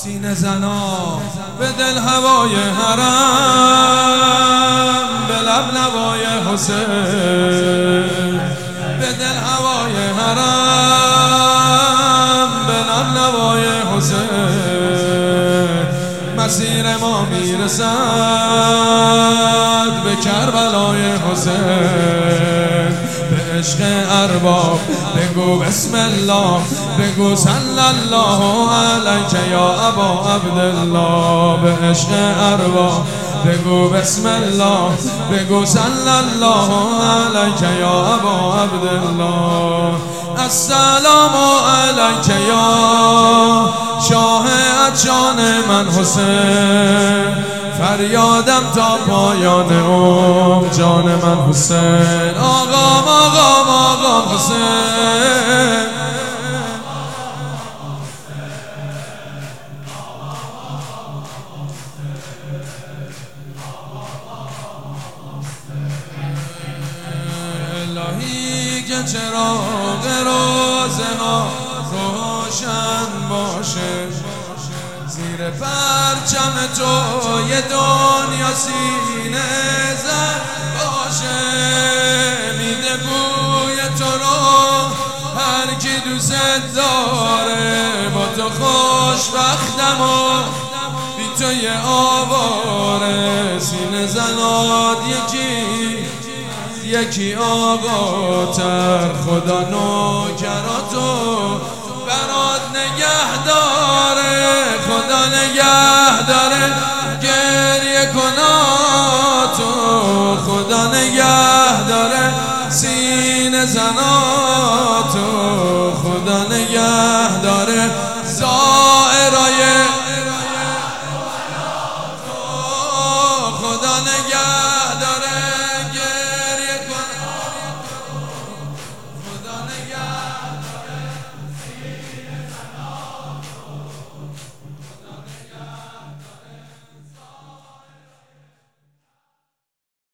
سینه زنا به دل هوای حرم، به لب نوای حسین، به دل هوای حرم، به لب نوای حسین. مسیر ما میرسد به کربلای حسین. به عشق ارباب بگو بسم الله، بگو صلی الله علیک یا ابا عبدالله. به عشق ارباب بگو بسم الله، بگو صلی الله علیک یا ابا عبدالله. السلام علیک یا شاه عطشان من حسین، فریادم تا پایان عمر جان من حسین. آقام آقام آقام حسین. الهی که چراغ روزه ها روشن باشه، زیر پرچم تو یه دنیا سینه زن باشه. میده بوی تو رو هر کی دوست داره، با تو خوشبختم و بی تو یه آواره. سینه زناد یکی آقا تر، خدا نوکراتو برات نگه داره، خدا نگه داره گریه کناتو، خدا نگه داره سینه زنا